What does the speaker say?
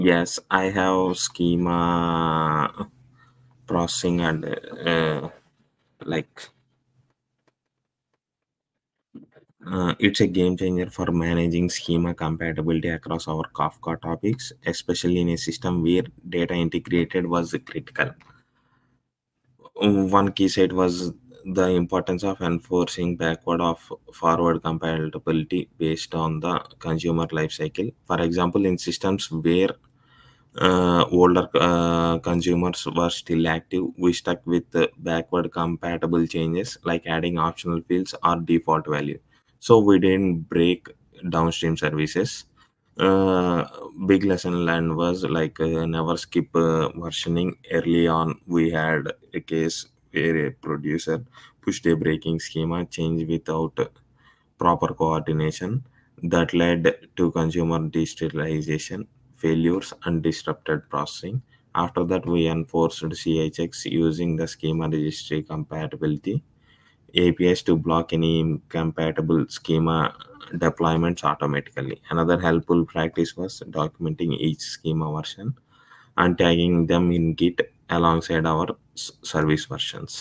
Yes, I have schema processing and like it's a game changer for managing schema compatibility across our Kafka topics, especially in a system where data integrated was critical. One key set was the importance of enforcing backward of forward compatibility based on the consumer life cycle. For example, in systems where older consumers were still active, we stuck with backward compatible changes like adding optional fields or default value. So we didn't break downstream services. Uh, Big lesson learned was like never skip versioning. Early on, we had a case where a producer pushed a breaking schema change without proper coordination that led to consumer destabilization, failures, and disrupted processing. After that, we enforced CI checks using the schema registry compatibility APIs to block any incompatible schema deployments automatically. Another helpful practice was documenting each schema version and tagging them in Git alongside our service versions.